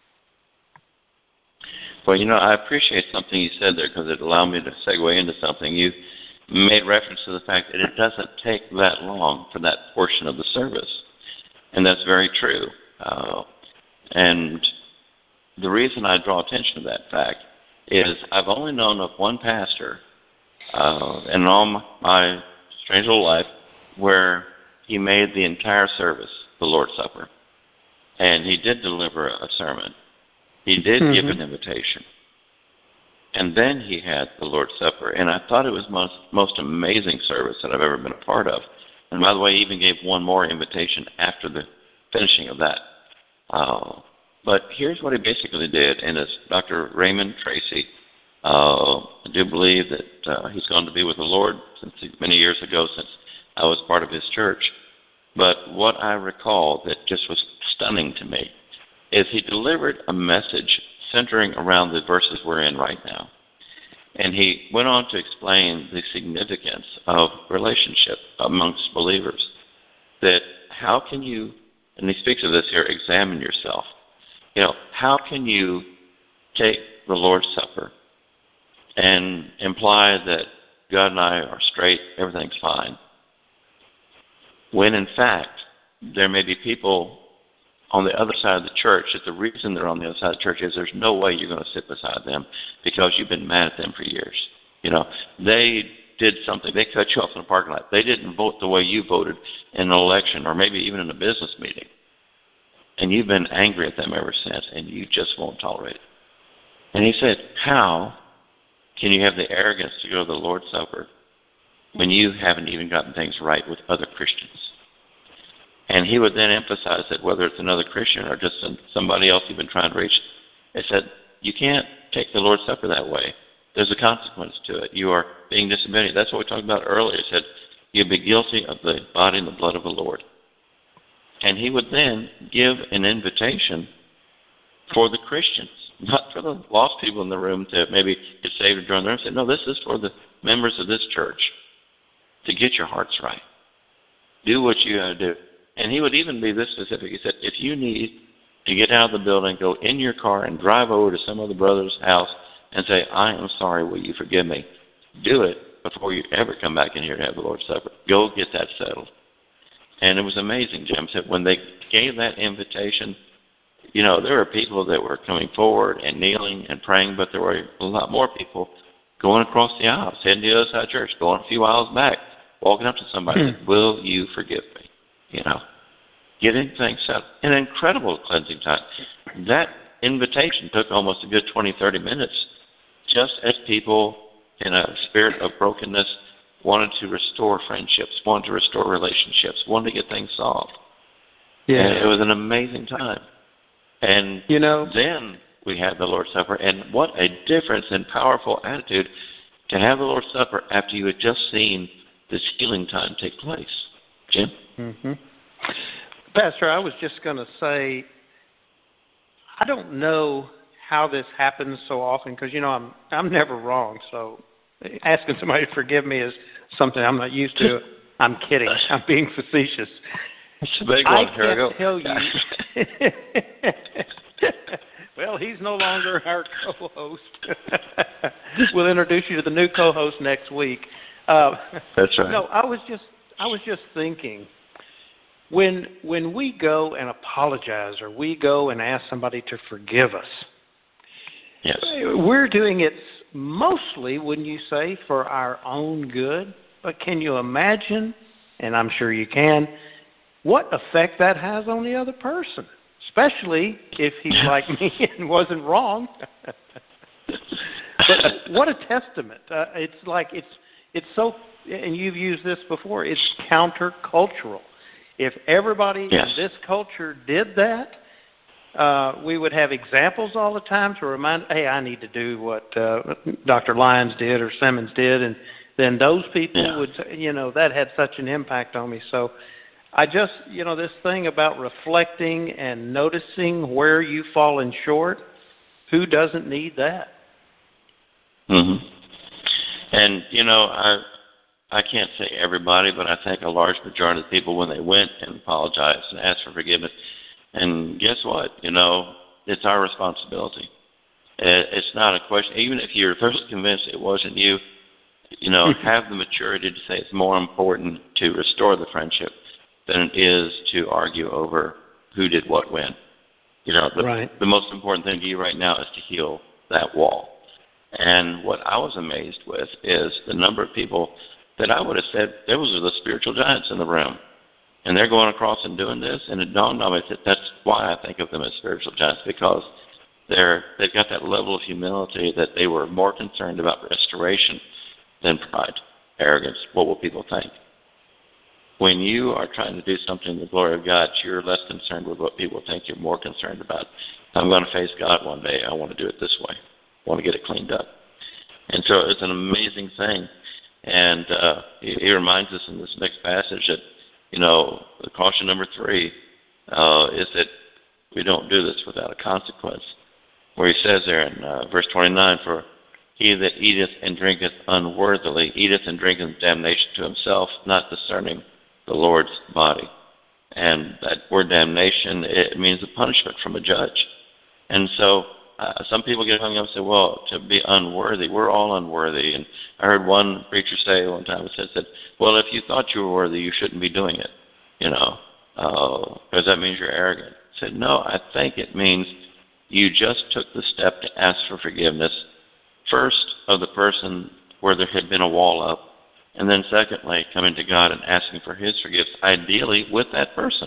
Well, I appreciate something you said there, because it allowed me to segue into something. You made reference to the fact that it doesn't take that long for that portion of the service. And that's very true. And the reason I draw attention to that fact is I've only known of one pastor in all my strange little life where he made the entire service the Lord's Supper. And he did deliver a sermon. He did give an invitation. And then he had the Lord's Supper. And I thought it was most amazing service that I've ever been a part of. And by the way, he even gave one more invitation after the finishing of that. But here's what he basically did. And as Dr. Raymond Tracy, I do believe that he's gone to be with the Lord since many years ago, since I was part of his church. But what I recall that just was stunning to me is he delivered a message centering around the verses we're in right now. And he went on to explain the significance of relationship amongst believers. That how can you, and he speaks of this here, examine yourself. How can you take the Lord's Supper and imply that God and I are straight, everything's fine, when in fact there may be people on the other side of the church that the reason they're on the other side of the church is there's no way you're going to sit beside them because you've been mad at them for years. They did something. They cut you off in the parking lot. They didn't vote the way you voted in an election or maybe even in a business meeting. And you've been angry at them ever since, and you just won't tolerate it. And he said, how can you have the arrogance to go to the Lord's Supper when you haven't even gotten things right with other Christians? And he would then emphasize that whether it's another Christian or just somebody else you've been trying to reach, he said, you can't take the Lord's Supper that way. There's a consequence to it. You are being disobedient. That's what we talked about earlier. He said, you'll be guilty of the body and the blood of the Lord. And he would then give an invitation for the Christians, not for the lost people in the room to maybe get saved or join the room. He said, no, this is for the members of this church to get your hearts right. Do what you got to do. And he would even be this specific. He said, if you need to get out of the building, go in your car and drive over to some other brother's house and say, I am sorry, will you forgive me? Do it before you ever come back in here to have the Lord's Supper. Go get that settled. And it was amazing, Jim said, when they gave that invitation, you know, there were people that were coming forward and kneeling and praying, but there were a lot more people going across the aisles, heading to the other side of church, going a few aisles back, walking up to somebody and said, will you forgive me? You know, getting things settled. An incredible cleansing time. That invitation took almost a good 20, 30 minutes, just as people in a spirit of brokenness wanted to restore friendships, wanted to restore relationships, wanted to get things solved. Yeah. And it was an amazing time. And you know, then we had the Lord's Supper, and what a difference and powerful attitude to have the Lord's Supper after you had just seen this healing time take place. Jim? Mm-hmm. Pastor, I was just going to say, I don't know how this happens so often because, you know, I'm never wrong, so asking somebody to forgive me is something I'm not used to. I'm kidding. I'm being facetious. It's a big one. I can't tell you. Well, he's no longer our co-host. We'll introduce you to the new co-host next week. That's right. No, I was just thinking, when we go and apologize or we go and ask somebody to forgive us, yes, we're doing it mostly, wouldn't you say, for our own good? But can you imagine, and I'm sure you can, what effect that has on the other person, especially if he's like me and wasn't wrong? But what a testament. It's like it's so, and you've used this before, it's countercultural. If everybody in this culture did that, we would have examples all the time to remind, hey, I need to do what Dr. Lyons did or Simmons did, and then those people would, you know, that had such an impact on me. So I just, you know, this thing about reflecting and noticing where you've fallen short, who doesn't need that? Mm-hmm. And, you know, I can't say everybody, but I think a large majority of the people, when they went and apologized and asked for forgiveness, and guess what? You know, it's our responsibility. It's not a question. Even if you're first convinced it wasn't you, you know, have the maturity to say it's more important to restore the friendship than it is to argue over who did what when. You know, the most important thing to you right now is to heal that wall. And what I was amazed with is the number of people that I would have said, there was the spiritual giants in the room. And they're going across and doing this, and it dawned on me that that's why I think of them as spiritual giants, because they've got that level of humility that they were more concerned about restoration than pride, arrogance. What will people think? When you are trying to do something in the glory of God, you're less concerned with what people think. You're more concerned about, I'm going to face God one day. I want to do it this way. I want to get it cleaned up. And so it's an amazing thing. And he reminds us in this next passage that, you know, the caution number 3 is that we don't do this without a consequence. Where he says there in verse 29, for he that eateth and drinketh unworthily eateth and drinketh damnation to himself, not discerning the Lord's body. And that word damnation, it means a punishment from a judge. And so some people get hung up and say, well, to be unworthy, we're all unworthy. And I heard one preacher say one time, it said, well, if you thought you were worthy, you shouldn't be doing it, you know, because that means you're arrogant. I said, no, I think it means you just took the step to ask for forgiveness, first of the person where there had been a wall up, and then secondly, coming to God and asking for his forgiveness, ideally with that person.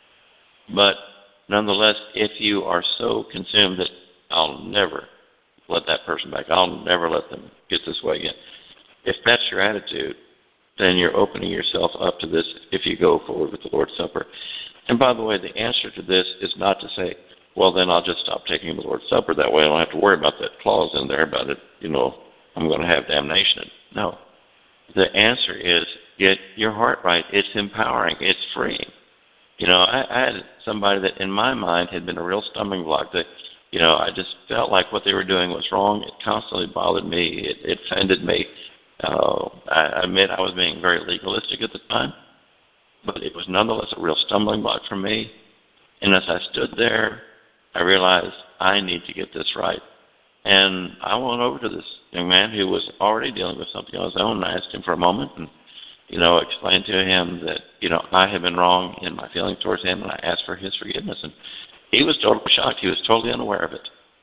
But nonetheless, if you are so consumed that I'll never let that person back, I'll never let them get this way again, if that's your attitude, then you're opening yourself up to this if you go forward with the Lord's Supper. And by the way, the answer to this is not to say, well, then I'll just stop taking the Lord's Supper. That way I don't have to worry about that clause in there about it, you know, I'm going to have damnation. No. The answer is get your heart right. It's empowering. It's freeing. I had somebody that in my mind had been a real stumbling block that, I just felt like what they were doing was wrong. It constantly bothered me. It offended me. I admit I was being very legalistic at the time, but it was nonetheless a real stumbling block for me. And as I stood there, I realized I need to get this right. And I went over to this young man who was already dealing with something on his own, and I asked him for a moment and, explained to him that, I had been wrong in my feelings towards him, and I asked for his forgiveness. And he was totally shocked. He was totally unaware of it.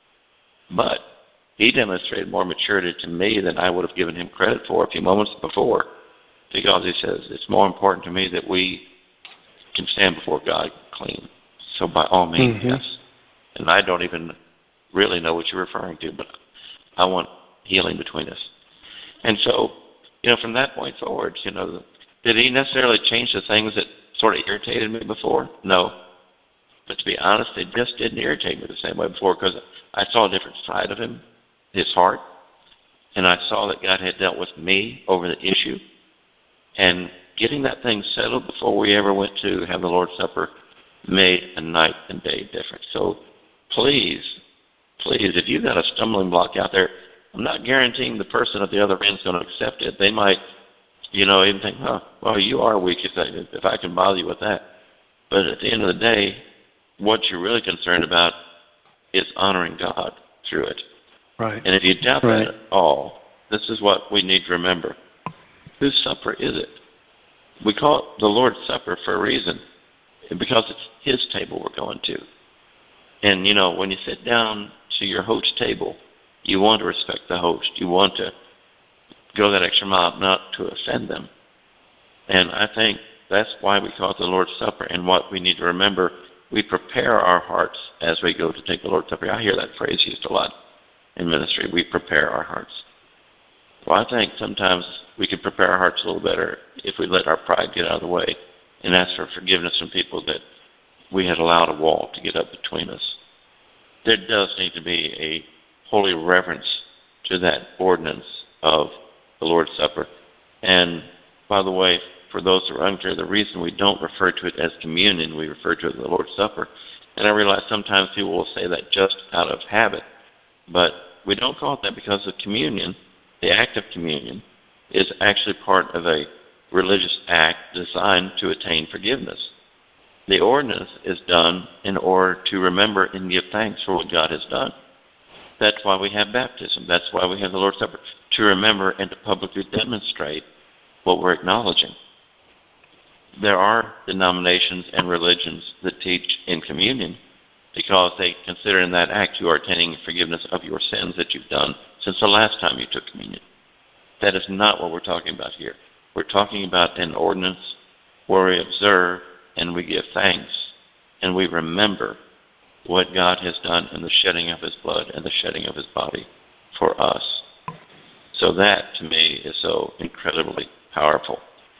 But he demonstrated more maturity to me than I would have given him credit for a few moments before, because he says, it's more important to me that we can stand before God clean. So by all means, yes. And I don't even really know what you're referring to, but I want healing between us. And so, from that point forward, did he necessarily change the things that sort of irritated me before? No. But to be honest, it just didn't irritate me the same way before, because I saw a different side of him, his heart, and I saw that God had dealt with me over the issue. And getting that thing settled before we ever went to have the Lord's Supper made a night and day difference. So please, if you've got a stumbling block out there, I'm not guaranteeing the person at the other end is going to accept it. They might, even think, well, you are weak if I can bother you with that. But at the end of the day, what you're really concerned about is honoring God through it. Right. And if you doubt that at all, this is what we need to remember. Whose supper is it? We call it the Lord's Supper for a reason, because it's His table we're going to. And, when you sit down to your host table, you want to respect the host. You want to go that extra mile not to offend them. And I think that's why we call it the Lord's Supper. And what we need to remember, we prepare our hearts as we go to take the Lord's Supper. I hear that phrase used a lot in ministry. We prepare our hearts. Well, I think sometimes we could prepare our hearts a little better if we let our pride get out of the way and ask for forgiveness from people that we had allowed a wall to get up between us. There does need to be a holy reverence to that ordinance of the Lord's Supper. And, by the way, for those who are unclear, the reason we don't refer to it as communion, we refer to it as the Lord's Supper. And I realize sometimes people will say that just out of habit, but we don't call it that because of communion. The act of communion is actually part of a religious act designed to attain forgiveness. The ordinance is done in order to remember and give thanks for what God has done. That's why we have baptism. That's why we have the Lord's Supper, to remember and to publicly demonstrate what we're acknowledging. There are denominations and religions that teach in communion because they consider in that act you are attaining forgiveness of your sins that you've done since the last time you took communion. That is not what we're talking about here. We're talking about an ordinance where we observe and we give thanks and we remember what God has done in the shedding of His blood and the shedding of His body for us. So that, to me, is so incredibly powerful.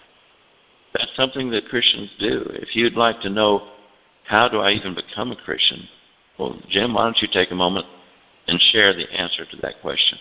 That's something that Christians do. If you'd like to know, how do I even become a Christian? Well, Jim, why don't you take a moment and share the answer to that question?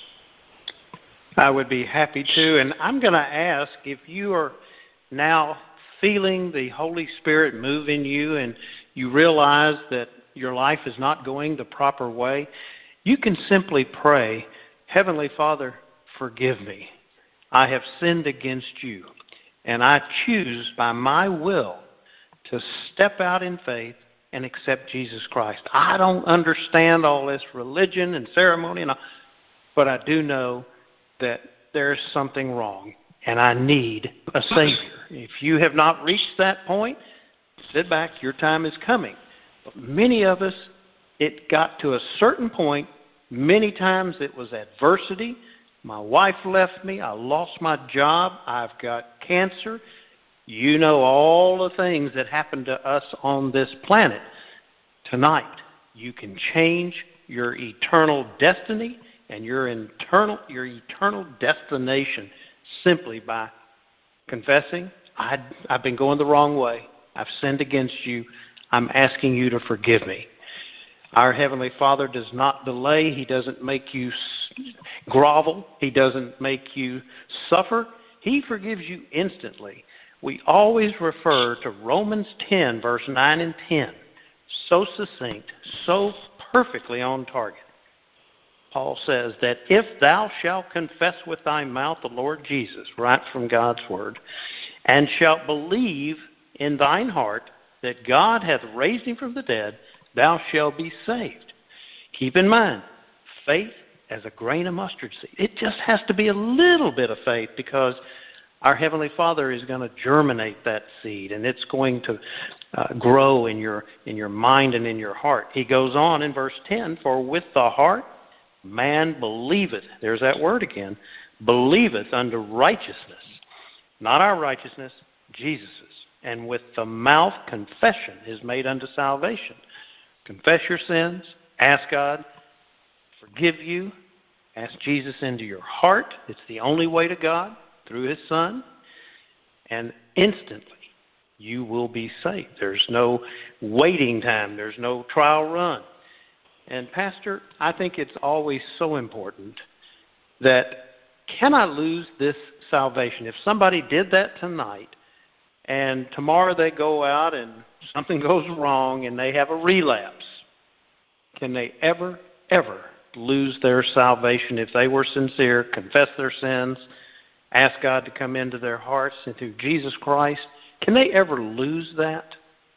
I would be happy to. And I'm going to ask, if you are now feeling the Holy Spirit move in you and you realize that your life is not going the proper way, you can simply pray, Heavenly Father, forgive me. I have sinned against you, and I choose by my will to step out in faith and accept Jesus Christ. I don't understand all this religion and ceremony, but I do know that there's something wrong, and I need a Savior. If you have not reached that point, sit back. Your time is coming. But many of us, it got to a certain point. Many times it was adversity. My wife left me. I lost my job. I've got cancer. You know all the things that happened to us on this planet. Tonight, you can change your eternal destiny and your eternal destination simply by confessing, I've been going the wrong way. I've sinned against you. I'm asking you to forgive me. Our Heavenly Father does not delay. He doesn't make you grovel. He doesn't make you suffer. He forgives you instantly we always refer to Romans 10, verse 9 and 10. So succinct, so perfectly on target. Paul says that if thou shalt confess with thy mouth the Lord Jesus, right from God's word, and shalt believe in thine heart that God hath raised him from the dead, thou shalt be saved. Keep in mind, faith as a grain of mustard seed. It just has to be a little bit of faith, because our Heavenly Father is going to germinate that seed, and it's going to grow in your mind and in your heart. He goes on in verse 10, for with the heart man believeth, there's that word again, believeth unto righteousness. Not our righteousness, Jesus's. And with the mouth confession is made unto salvation. Confess your sins, ask God forgive you, ask Jesus into your heart. It's the only way to God, through his Son, and instantly you will be saved. There's no waiting time. There's no trial run. And Pastor, I think it's always so important that, can I lose this salvation? If somebody did that tonight, and tomorrow they go out and something goes wrong and they have a relapse, can they ever lose their salvation if they were sincere, confess their sins, ask God to come into their hearts and through Jesus Christ? Can they ever lose that?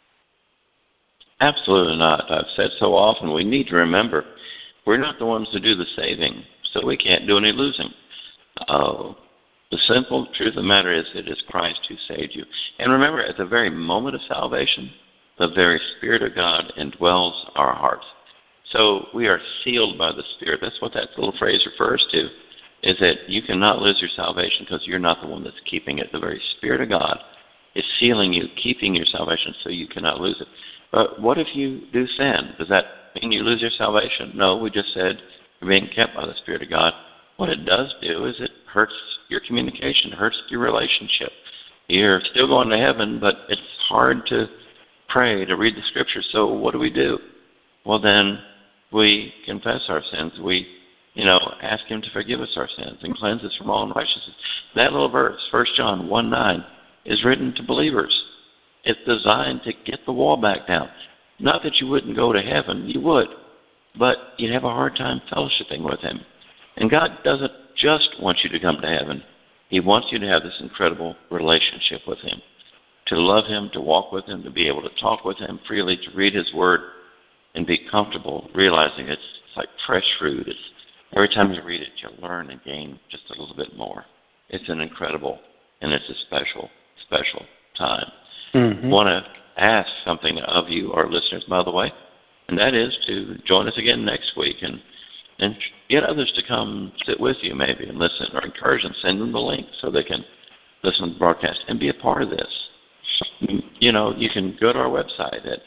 Absolutely not. I've said so often, we need to remember, we're not the ones to do the saving, so we can't do any losing. The simple truth of the matter is, it is Christ who saved you. And remember, at the very moment of salvation, the very Spirit of God indwells our hearts. So we are sealed by the Spirit. That's what that little phrase refers to, is that you cannot lose your salvation because you're not the one that's keeping it. The very Spirit of God is sealing you, keeping your salvation, so you cannot lose it. But what if you do sin? Does that mean you lose your salvation? No, we just said you're being kept by the Spirit of God. What it does do is it hurts your communication, hurts your relationship. You're still going to heaven, but it's hard to pray, to read the Scriptures. So what do? Well, then we confess our sins. We, ask him to forgive us our sins and cleanse us from all unrighteousness. That little verse, 1 John 1:9, is written to believers. It's designed to get the wall back down. Not that you wouldn't go to heaven, you would, but you'd have a hard time fellowshipping with him. And God doesn't just want you to come to heaven. He wants you to have this incredible relationship with him, to love him, to walk with him, to be able to talk with him freely, to read his word, and be comfortable realizing it's like fresh fruit. It's every time you read it, you'll learn and gain just a little bit more. It's an incredible, and it's a special, special time. I want to ask something of you, our listeners, by the way, and that is to join us again next week and get others to come sit with you maybe and listen, or encourage them, send them the link so they can listen to the broadcast and be a part of this. You can go to our website at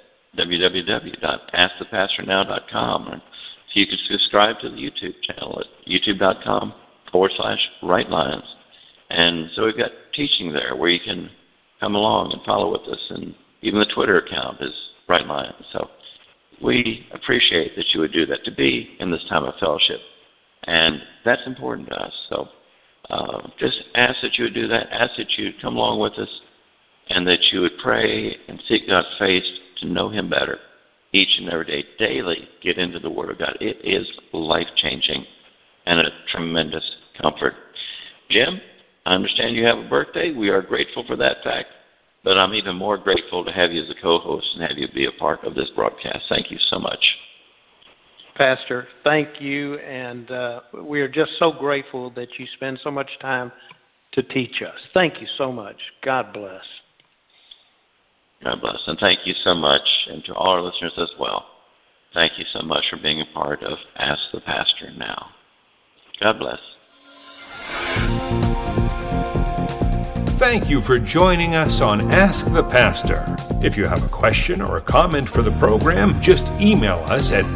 www.askthepastornow.com, and so you can subscribe to the YouTube channel at youtube.com/RightLions. And so we've got teaching there where you can come along and follow with us, and even the Twitter account is Right Lions. So we appreciate that you would do that, to be in this time of fellowship, and that's important to us. So just ask that you would do that, ask that you would come along with us, and that you would pray and seek God's face to know him better each and every day. Daily get into the Word of God. It is life-changing and a tremendous comfort. Jim, I understand you have a birthday. We are grateful for that fact, but I'm even more grateful to have you as a co-host and have you be a part of this broadcast. Thank you so much. Pastor, thank you, and we are just so grateful that you spend so much time to teach us. Thank you so much. God bless. God bless, and thank you so much, and to all our listeners as well. Thank you so much for being a part of Ask the Pastor Now. God bless. Thank you for joining us on Ask the Pastor. If you have a question or a comment for the program, just email us at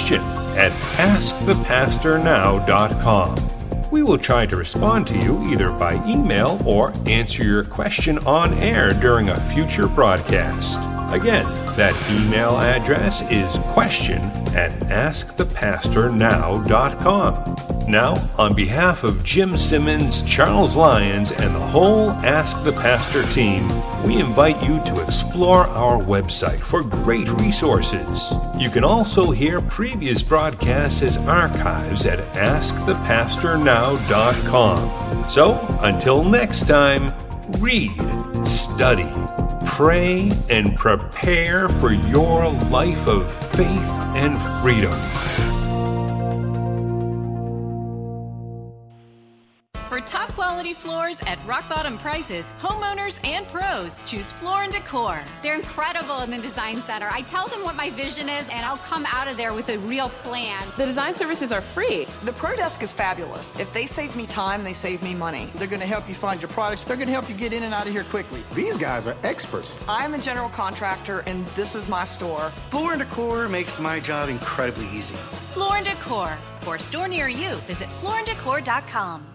question@askthepastornow.com. We will try to respond to you either by email or answer your question on air during a future broadcast. Again, that email address is question at AskThePastorNow.com. Now, on behalf of Jim Simmons, Charles Lyons, and the whole Ask the Pastor team, we invite you to explore our website for great resources. You can also hear previous broadcasts as archives at AskThePastorNow.com. So, until next time, read, study, pray, and prepare for your life of faith and freedom. For top quality floors at rock bottom prices, homeowners and pros choose Floor & Decor. They're incredible in the Design Center. I tell them what my vision is, and I'll come out of there with a real plan. The design services are free. The Pro Desk is fabulous. If they save me time, they save me money. They're going to help you find your products. They're going to help you get in and out of here quickly. These guys are experts. I'm a general contractor, and this is my store. Floor & Decor makes my job incredibly easy. Floor & Decor. For a store near you, visit flooranddecor.com.